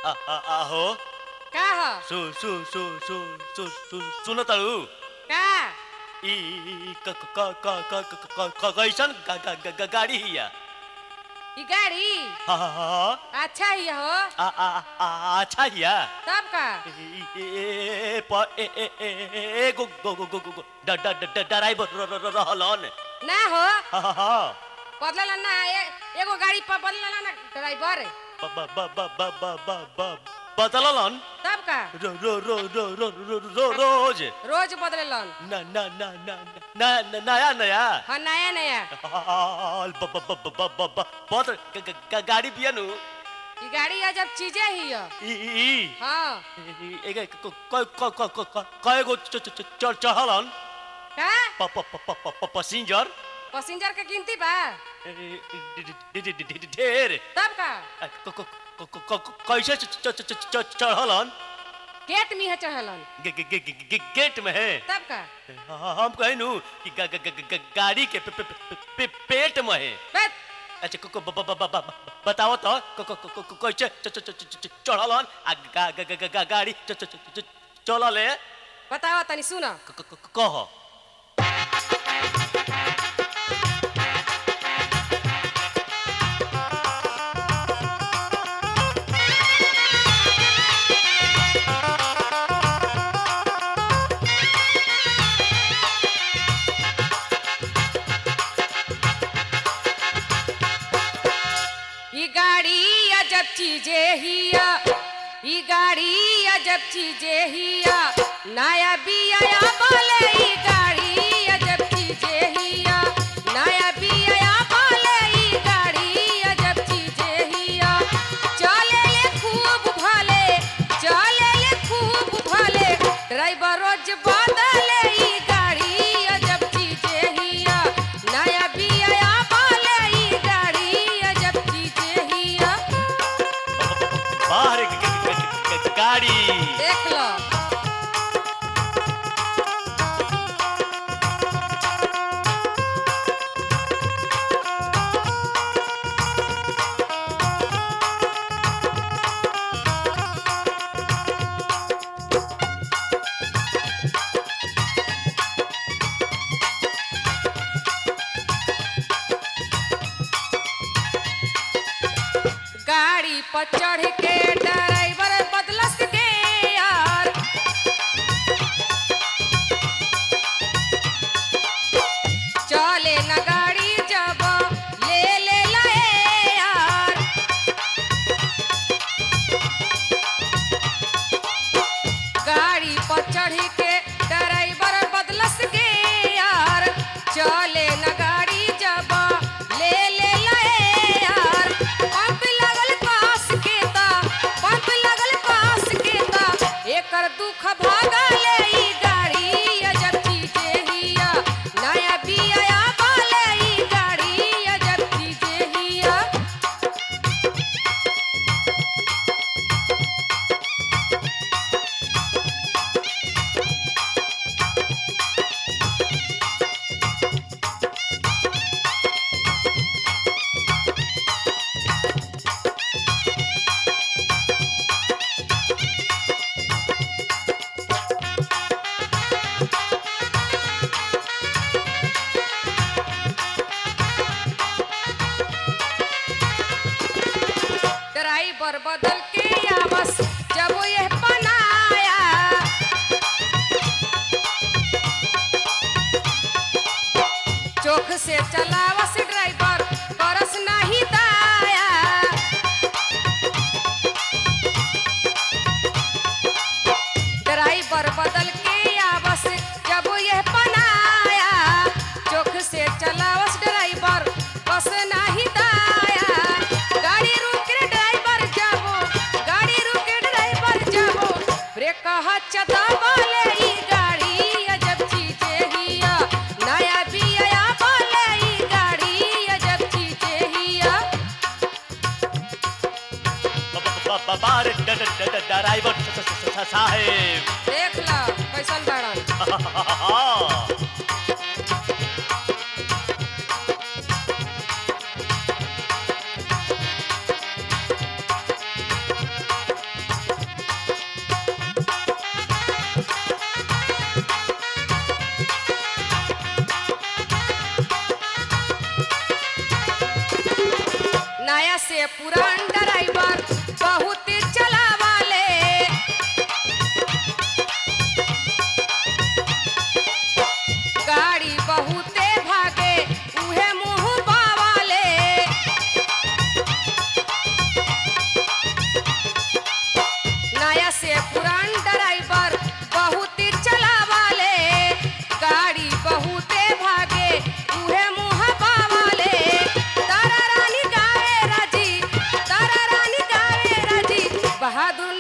आहो का ह सु सु सु सु सु सु सुनो तारू का ई क क क क क क कैसन गाड़ी हिया ई गाड़ी हाँ हाँ हाँ अच्छा ही हो अच्छा हिया तब का एगो ड्राइवर रहलन ना हो हाँ हाँ हाँ बदलला ना एगो गाड़ी पर बदलला ना ड्राइवर बदललन तब का रोज रोज बदललन नया नया हाँ नया नया बहुत गाड़ी बिया नु ई गाड़ी अजब चीजें ही है हाँ कय गो चढ़लन का पैसेंजर पैसेंजर के गिनती बा ढेर तब का कैसे चढ़लन गेट में है चढ़लन गेट में है तब का हम कहे नु कि गाड़ी के पेट में है बस अच्छा बताओ तो कैसे चढ़लन गाड़ी चलल है बताओ तनी सुनो कह ई गाड़ी अजब चीजे हिया ई गाड़ी अजब चीजे हिया नया बिया बोले ई गाड़ी अजब चीजे हिया नया बिया बोले ई गाड़ी अजब चीजे हिया चले ले खूब भले ड्राइवर रोज बदले ई गाड़ी अजब चीजे हिया नया बिया बोले ई गाड़ी अजब चीजे हिया बाहर गाड़ी देख लो गाड़ी पर चढ़ के ड्राइवर बदलस के यार चले न गाड़ी जब ले यार गाड़ी पर चढ़ के ड्राइवर बदलस के यार चले न गाड़ी जब ले यार पंप लगल पास के ता एकर दुख भागले ई गाड़ी अजब चीजे हिया नया बिया बोले ई गाड़ी अजब चीजे हिया ड्राइवर बदल के आवस जब यह बनाया चोख से चलावस ड्राइवर करस नहीं दाया ड्राइवर बदल के आवस जब यह बनाया चोख से चलावस ड्राइवर बस नहीं दाया गाड़ी रुके ड्राइवर जाबो ब्रेक हचता बोले ई गाड़ी अजब चीजे हिया नया बिया बोले ई गाड़ी अजब चीजे हिया बाहर ड्राइवर साहेब देख लो कैसन बाड़न बहादुर